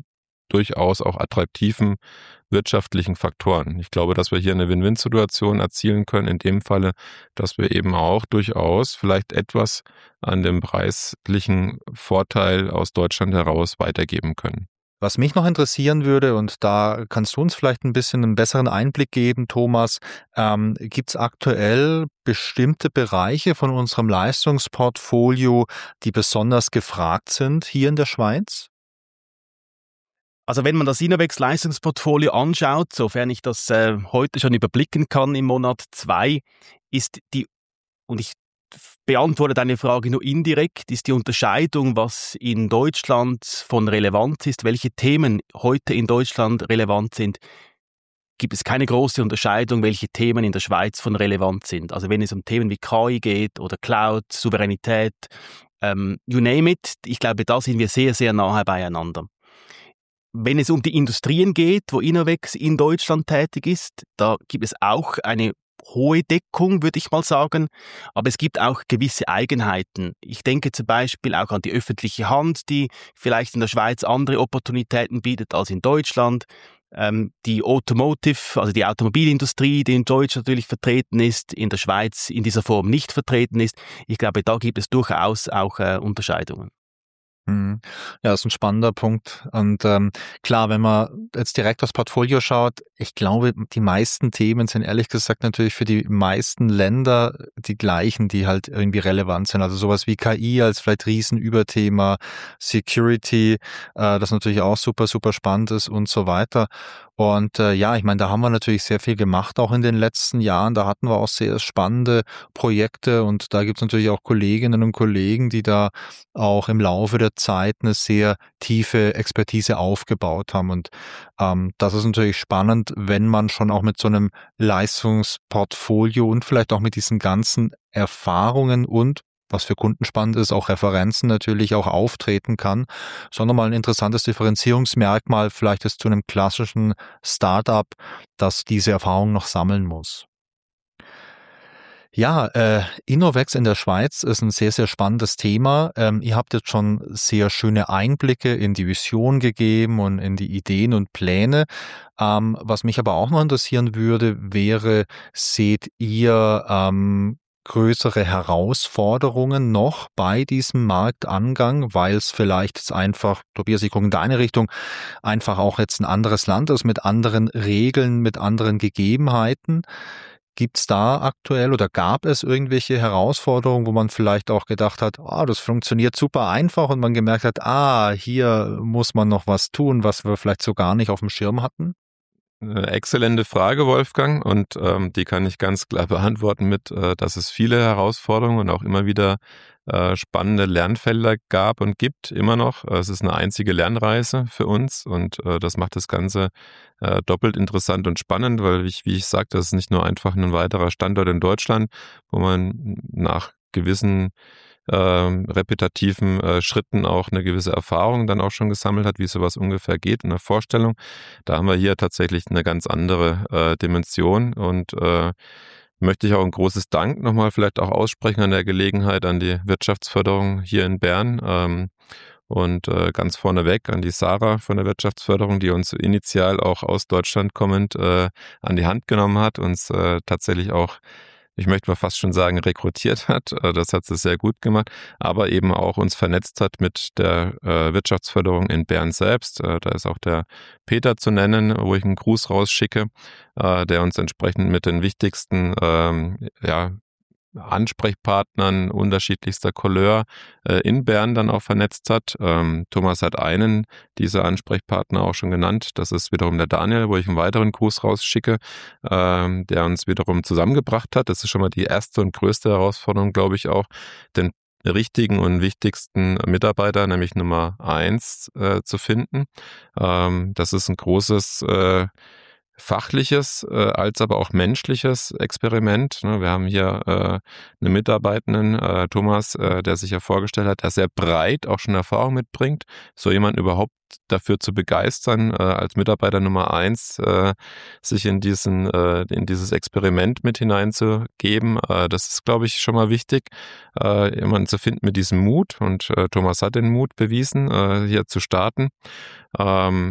durchaus auch attraktiven wirtschaftlichen Faktoren. Ich glaube, dass wir hier eine Win-Win-Situation erzielen können, in dem Falle, dass wir eben auch durchaus vielleicht etwas an dem preislichen Vorteil aus Deutschland heraus weitergeben können. Was mich noch interessieren würde, und da kannst du uns vielleicht ein bisschen einen besseren Einblick geben, Thomas, ähm, gibt es aktuell bestimmte Bereiche von unserem Leistungsportfolio, die besonders gefragt sind hier in der Schweiz? Also wenn man das Innovex-Leistungsportfolio anschaut, sofern ich das äh, heute schon überblicken kann im Monat zwei, ist die, und ich beantworte deine Frage nur indirekt, ist die Unterscheidung, was in Deutschland von Relevanz ist, welche Themen heute in Deutschland relevant sind, gibt es keine große Unterscheidung, welche Themen in der Schweiz von Relevanz sind. Also wenn es um Themen wie K I geht oder Cloud, Souveränität, ähm, you name it, ich glaube, da sind wir sehr, sehr nahe beieinander. Wenn es um die Industrien geht, wo Innovex in Deutschland tätig ist, da gibt es auch eine hohe Deckung, würde ich mal sagen, aber es gibt auch gewisse Eigenheiten. Ich denke zum Beispiel auch an die öffentliche Hand, die vielleicht in der Schweiz andere Opportunitäten bietet als in Deutschland. Ähm, die Automotive, also die Automobilindustrie, die in Deutschland natürlich vertreten ist, in der Schweiz in dieser Form nicht vertreten ist. Ich glaube, da gibt es durchaus auch äh, Unterscheidungen. Ja, das ist ein spannender Punkt. Und ähm, klar, wenn man jetzt direkt aufs Portfolio schaut, ich glaube, die meisten Themen sind ehrlich gesagt natürlich für die meisten Länder die gleichen, die halt irgendwie relevant sind. Also sowas wie K I als vielleicht Riesenüberthema, Security, äh, das natürlich auch super, super spannend ist und so weiter. Und äh, ja, ich meine, da haben wir natürlich sehr viel gemacht, auch in den letzten Jahren. Da hatten wir auch sehr spannende Projekte und da gibt es natürlich auch Kolleginnen und Kollegen, die da auch im Laufe der Zeit eine sehr tiefe Expertise aufgebaut haben. Und ähm, das ist natürlich spannend, wenn man schon auch mit so einem Leistungsportfolio und vielleicht auch mit diesen ganzen Erfahrungen und was für Kunden spannend ist, auch Referenzen natürlich auch auftreten kann, sondern mal ein interessantes Differenzierungsmerkmal vielleicht ist zu einem klassischen Startup, das diese Erfahrung noch sammeln muss. Ja, äh, Innovex in der Schweiz ist ein sehr, sehr spannendes Thema. Ähm, ihr habt jetzt schon sehr schöne Einblicke in die Vision gegeben und in die Ideen und Pläne. Ähm, was mich aber auch noch interessieren würde, wäre, seht ihr ähm, größere Herausforderungen noch bei diesem Marktangang, weil es vielleicht jetzt einfach, Tobias, ich gucke in deine Richtung, einfach auch jetzt ein anderes Land ist mit anderen Regeln, mit anderen Gegebenheiten. Gibt's da aktuell oder gab es irgendwelche Herausforderungen, wo man vielleicht auch gedacht hat, ah, das funktioniert super einfach und man gemerkt hat, ah, hier muss man noch was tun, was wir vielleicht so gar nicht auf dem Schirm hatten? Exzellente Frage, Wolfgang, und ähm, die kann ich ganz klar beantworten mit, äh, dass es viele Herausforderungen und auch immer wieder äh, spannende Lernfelder gab und gibt, immer noch. Es ist eine einzige Lernreise für uns und äh, das macht das Ganze äh, doppelt interessant und spannend, weil, ich, wie ich sagte, das ist nicht nur einfach ein weiterer Standort in Deutschland, wo man nach gewissen Ähm, repetitiven äh, Schritten auch eine gewisse Erfahrung dann auch schon gesammelt hat, wie sowas ungefähr geht in der Vorstellung. Da haben wir hier tatsächlich eine ganz andere äh, Dimension und äh, möchte ich auch ein großes Dank nochmal vielleicht auch aussprechen an der Gelegenheit an die Wirtschaftsförderung hier in Bern ähm, und äh, ganz vorneweg an die Sarah von der Wirtschaftsförderung, die uns initial auch aus Deutschland kommend äh, an die Hand genommen hat, uns äh, tatsächlich auch, ich möchte mal fast schon sagen, rekrutiert hat. Das hat sie sehr gut gemacht, aber eben auch uns vernetzt hat mit der äh, Wirtschaftsförderung in Bern selbst. Äh, da ist auch der Peter zu nennen, wo ich einen Gruß rausschicke, äh, der uns entsprechend mit den wichtigsten ähm, ja, Ansprechpartnern unterschiedlichster Couleur äh, in Bern dann auch vernetzt hat. Ähm, Thomas hat einen dieser Ansprechpartner auch schon genannt. Das ist wiederum der Daniel, wo ich einen weiteren Gruß rausschicke, ähm, der uns wiederum zusammengebracht hat. Das ist schon mal die erste und größte Herausforderung, glaube ich auch, den richtigen und wichtigsten Mitarbeiter, nämlich Nummer eins, äh, zu finden. Ähm, das ist ein großes äh, fachliches äh, als aber auch menschliches Experiment. Ne? Wir haben hier äh, einen Mitarbeitenden, äh, Thomas, äh, der sich ja vorgestellt hat, der sehr breit auch schon Erfahrung mitbringt, so jemanden überhaupt dafür zu begeistern, äh, als Mitarbeiter Nummer eins äh, sich in diesen äh, in dieses Experiment mit hineinzugeben. Äh, das ist, glaube ich, schon mal wichtig, äh, jemanden zu finden mit diesem Mut und äh, Thomas hat den Mut bewiesen, äh, hier zu starten. Ähm,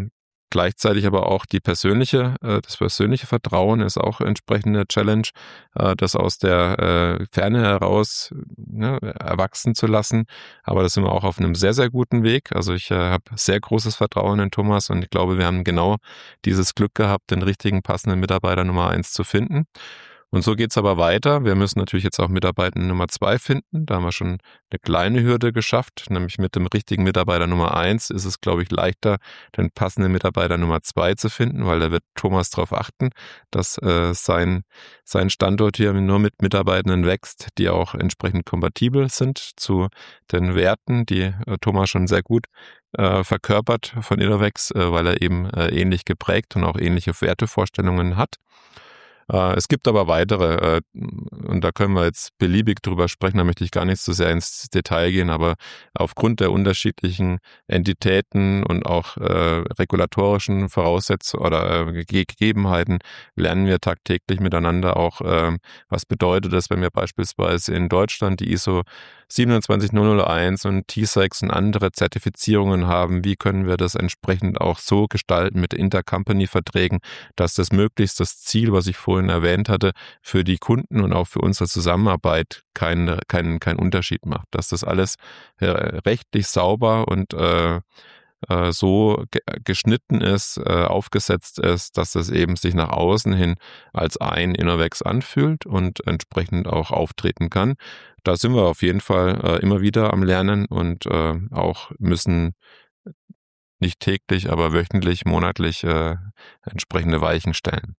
Gleichzeitig aber auch die persönliche, äh, das persönliche Vertrauen ist auch entsprechende Challenge, äh, das aus der äh, Ferne heraus ne, erwachsen zu lassen. Aber da sind wir auch auf einem sehr, sehr guten Weg. Also ich äh, habe sehr großes Vertrauen in Thomas und ich glaube, wir haben genau dieses Glück gehabt, den richtigen passenden Mitarbeiter Nummer eins zu finden. Und so geht's aber weiter. Wir müssen natürlich jetzt auch Mitarbeiter Nummer zwei finden. Da haben wir schon eine kleine Hürde geschafft, nämlich mit dem richtigen Mitarbeiter Nummer eins ist es, glaube ich, leichter, den passenden Mitarbeiter Nummer zwei zu finden, weil da wird Thomas darauf achten, dass äh, sein, sein Standort hier nur mit Mitarbeitenden wächst, die auch entsprechend kompatibel sind zu den Werten, die äh, Thomas schon sehr gut äh, verkörpert von Innovex, äh, weil er eben äh, ähnlich geprägt und auch ähnliche Wertevorstellungen hat. Es gibt aber weitere, und da können wir jetzt beliebig drüber sprechen, da möchte ich gar nicht so sehr ins Detail gehen, aber aufgrund der unterschiedlichen Entitäten und auch äh, regulatorischen Voraussetzungen oder äh, Gegebenheiten lernen wir tagtäglich miteinander auch, äh, was bedeutet das, wenn wir beispielsweise in Deutschland die I S O zwei sieben null null eins und T sechs und andere Zertifizierungen haben, wie können wir das entsprechend auch so gestalten mit Intercompany-Verträgen, dass das möglichst das Ziel, was ich vorhin erwähnt hatte, für die Kunden und auch für unsere Zusammenarbeit keinen kein, kein Unterschied macht. Dass das alles rechtlich sauber und äh, äh, so ge- geschnitten ist, äh, aufgesetzt ist, dass es eben sich nach außen hin als ein Innovex anfühlt und entsprechend auch auftreten kann. Da sind wir auf jeden Fall äh, immer wieder am Lernen und äh, auch müssen nicht täglich, aber wöchentlich, monatlich äh, entsprechende Weichen stellen.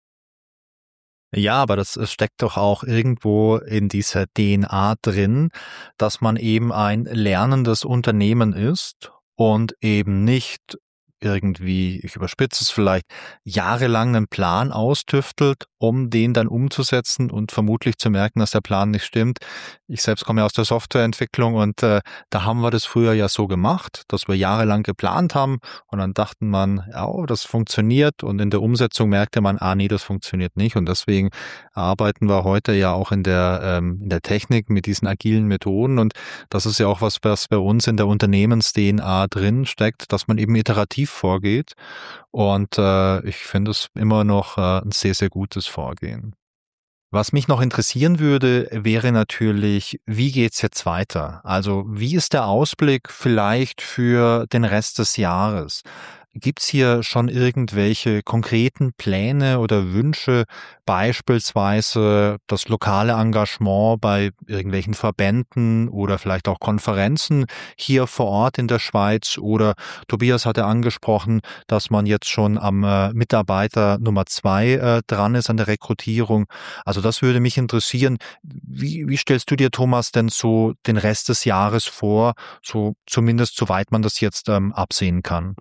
Ja, aber das es steckt doch auch irgendwo in dieser D N A drin, dass man eben ein lernendes Unternehmen ist und eben nicht irgendwie, ich überspitze es vielleicht, jahrelang einen Plan austüftelt, um den dann umzusetzen und vermutlich zu merken, dass der Plan nicht stimmt. Ich selbst komme ja aus der Softwareentwicklung und äh, da haben wir das früher ja so gemacht, dass wir jahrelang geplant haben und dann dachten man, ja, oh, das funktioniert und in der Umsetzung merkte man, ah nee, das funktioniert nicht und deswegen arbeiten wir heute ja auch in der ähm, in der Technik mit diesen agilen Methoden und das ist ja auch was, was bei uns in der Unternehmens-D N A drin steckt, dass man eben iterativ vorgeht und äh, ich finde es immer noch äh, ein sehr, sehr gutes Vorgehen. Was mich noch interessieren würde, wäre natürlich, wie geht's jetzt weiter? Also wie ist der Ausblick vielleicht für den Rest des Jahres? Gibt's hier schon irgendwelche konkreten Pläne oder Wünsche, beispielsweise das lokale Engagement bei irgendwelchen Verbänden oder vielleicht auch Konferenzen hier vor Ort in der Schweiz? Oder Tobias hatte angesprochen, dass man jetzt schon am äh, Mitarbeiter Nummer zwei äh, dran ist an der Rekrutierung. Also das würde mich interessieren. Wie, wie stellst du dir, Thomas, denn so den Rest des Jahres vor, so zumindest soweit man das jetzt ähm, absehen kann?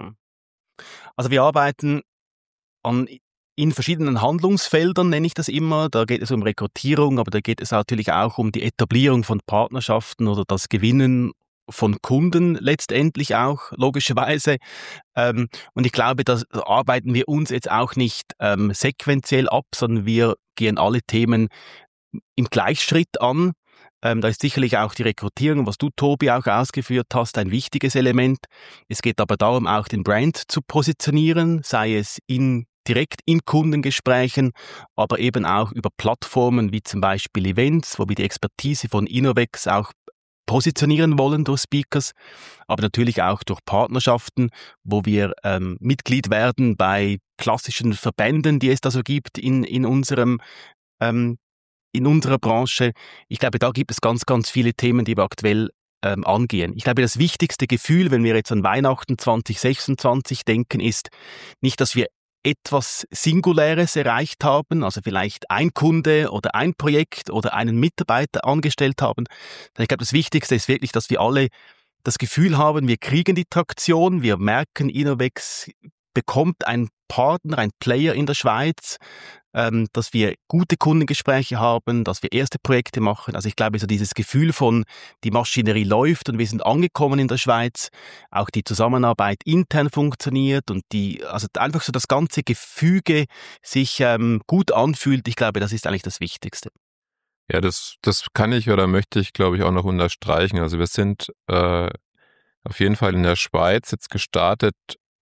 Also wir arbeiten an, in verschiedenen Handlungsfeldern, nenne ich das immer. Da geht es um Rekrutierung, aber da geht es natürlich auch um die Etablierung von Partnerschaften oder das Gewinnen von Kunden letztendlich auch, logischerweise. Ähm, und ich glaube, da arbeiten wir uns jetzt auch nicht ähm, sequenziell ab, sondern wir gehen alle Themen im Gleichschritt an. Ähm, da ist sicherlich auch die Rekrutierung, was du, Tobi, auch ausgeführt hast, ein wichtiges Element. Es geht aber darum, auch den Brand zu positionieren, sei es in, direkt in Kundengesprächen, aber eben auch über Plattformen wie zum Beispiel Events, wo wir die Expertise von Innovex auch positionieren wollen durch Speakers, aber natürlich auch durch Partnerschaften, wo wir ähm, Mitglied werden bei klassischen Verbänden, die es da so gibt in, in unserem ähm, in unserer Branche. Ich glaube, da gibt es ganz, ganz viele Themen, die wir aktuell ähm, angehen. Ich glaube, das wichtigste Gefühl, wenn wir jetzt an Weihnachten zwanzig sechsundzwanzig denken, ist nicht, dass wir etwas Singuläres erreicht haben, also vielleicht ein Kunde oder ein Projekt oder einen Mitarbeiter angestellt haben. Ich glaube, das Wichtigste ist wirklich, dass wir alle das Gefühl haben, wir kriegen die Traktion, wir merken, Innovex bekommt einen Partner, einen Player in der Schweiz, ähm, dass wir gute Kundengespräche haben, dass wir erste Projekte machen. Also ich glaube, so dieses Gefühl von, die Maschinerie läuft und wir sind angekommen in der Schweiz, auch die Zusammenarbeit intern funktioniert und die, also einfach so das ganze Gefüge sich ähm, gut anfühlt, ich glaube, das ist eigentlich das Wichtigste. Ja, das, das kann ich oder möchte ich, glaube ich, auch noch unterstreichen. Also wir sind äh, auf jeden Fall in der Schweiz jetzt gestartet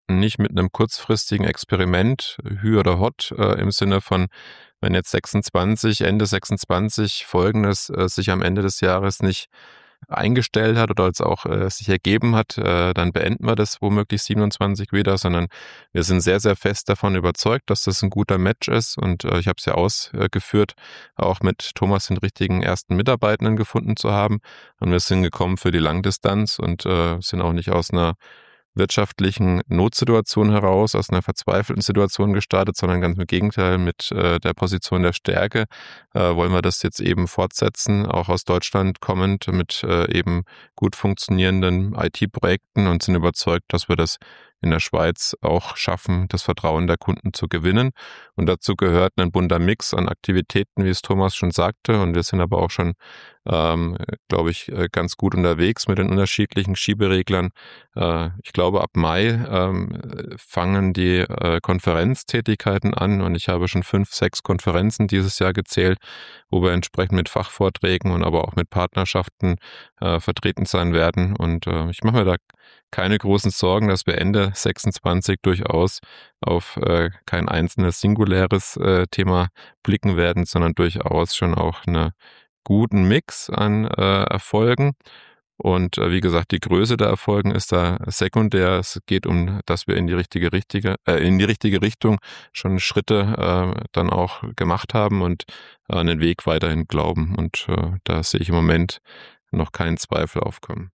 nicht mit einem kurzfristigen Experiment, Hü oder Hot, äh, im Sinne von, wenn jetzt sechsundzwanzig, Ende sechsundzwanzig Folgendes äh, sich am Ende des Jahres nicht eingestellt hat oder es auch äh, sich ergeben hat, äh, dann beenden wir das womöglich siebenundzwanzig wieder, sondern wir sind sehr, sehr fest davon überzeugt, dass das ein guter Match ist und äh, ich habe es ja ausgeführt, auch mit Thomas den richtigen ersten Mitarbeitenden gefunden zu haben und wir sind gekommen für die Langdistanz und äh, sind auch nicht aus einer wirtschaftlichen Notsituation heraus, aus einer verzweifelten Situation gestartet, sondern ganz im Gegenteil mit äh, der Position der Stärke äh, wollen wir das jetzt eben fortsetzen, auch aus Deutschland kommend mit äh, eben gut funktionierenden I T-Projekten und sind überzeugt, dass wir das in der Schweiz auch schaffen, das Vertrauen der Kunden zu gewinnen. Und dazu gehört ein bunter Mix an Aktivitäten, wie es Thomas schon sagte. Und wir sind aber auch schon, ähm, glaube ich, ganz gut unterwegs mit den unterschiedlichen Schiebereglern. Äh, ich glaube, ab Mai ähm, fangen die äh, Konferenztätigkeiten an. Und ich habe schon fünf, sechs Konferenzen dieses Jahr gezählt, wo wir entsprechend mit Fachvorträgen und aber auch mit Partnerschaften äh, vertreten sein werden. Und äh, ich mache mir da keine großen Sorgen, dass wir Ende sechsundzwanzig durchaus auf äh, kein einzelnes singuläres äh, Thema blicken werden, sondern durchaus schon auch einen guten Mix an äh, Erfolgen. Und äh, wie gesagt, die Größe der Erfolgen ist da sekundär. Es geht um, dass wir in die richtige, richtige, äh, in die richtige Richtung schon Schritte äh, dann auch gemacht haben und äh, an den Weg weiterhin glauben. Und äh, da sehe ich im Moment noch keinen Zweifel aufkommen.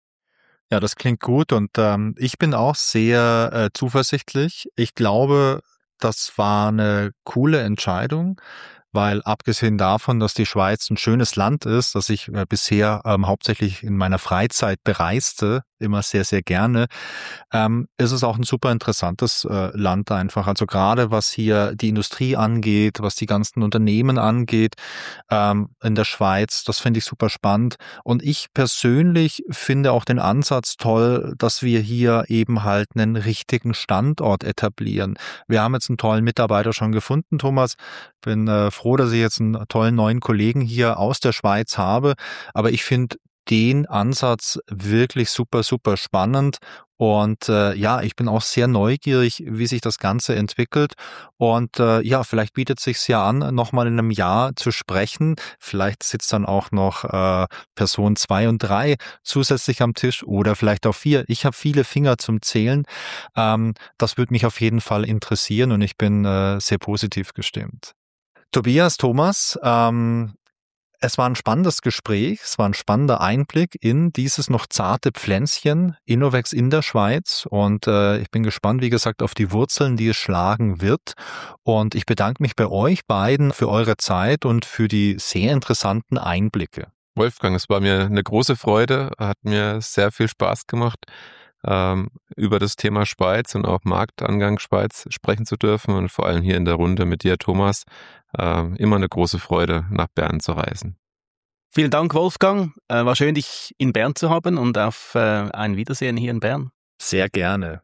Ja, das klingt gut und ähm, ich bin auch sehr äh, zuversichtlich. Ich glaube, das war eine coole Entscheidung, weil abgesehen davon, dass die Schweiz ein schönes Land ist, das ich äh, bisher ähm, hauptsächlich in meiner Freizeit bereiste, immer sehr, sehr gerne, ähm, ist es auch ein super interessantes äh, Land einfach. Also gerade was hier die Industrie angeht, was die ganzen Unternehmen angeht ähm, in der Schweiz, das finde ich super spannend. Und ich persönlich finde auch den Ansatz toll, dass wir hier eben halt einen richtigen Standort etablieren. Wir haben jetzt einen tollen Mitarbeiter schon gefunden, Thomas. Bin äh, froh, dass ich jetzt einen tollen neuen Kollegen hier aus der Schweiz habe. Aber ich finde den Ansatz wirklich super, super spannend. Und äh, ja, ich bin auch sehr neugierig, wie sich das Ganze entwickelt. Und äh, ja, vielleicht bietet es sich ja an, nochmal in einem Jahr zu sprechen. Vielleicht sitzt dann auch noch äh, Person zwei und drei zusätzlich am Tisch oder vielleicht auch vier. Ich habe viele Finger zum Zählen. Ähm, das würde mich auf jeden Fall interessieren und ich bin äh, sehr positiv gestimmt. Tobias, Thomas, ähm, es war ein spannendes Gespräch, es war ein spannender Einblick in dieses noch zarte Pflänzchen Innovex in der Schweiz und äh, ich bin gespannt, wie gesagt, auf die Wurzeln, die es schlagen wird und ich bedanke mich bei euch beiden für eure Zeit und für die sehr interessanten Einblicke. Wolfgang, es war mir eine große Freude, hat mir sehr viel Spaß gemacht, ähm, über das Thema Schweiz und auch Marktangang Schweiz sprechen zu dürfen und vor allem hier in der Runde mit dir, Thomas, äh, immer eine große Freude, nach Bern zu reisen. Vielen Dank, Wolfgang. Äh, war schön, dich in Bern zu haben und auf äh, ein Wiedersehen hier in Bern. Sehr gerne.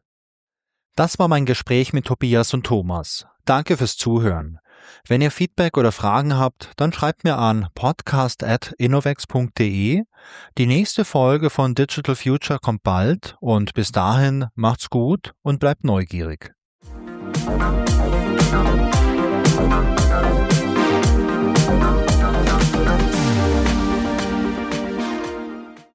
Das war mein Gespräch mit Tobias und Thomas. Danke fürs Zuhören. Wenn ihr Feedback oder Fragen habt, dann schreibt mir an podcast at innovex punkt de. Die nächste Folge von Digital Future kommt bald und bis dahin macht's gut und bleibt neugierig.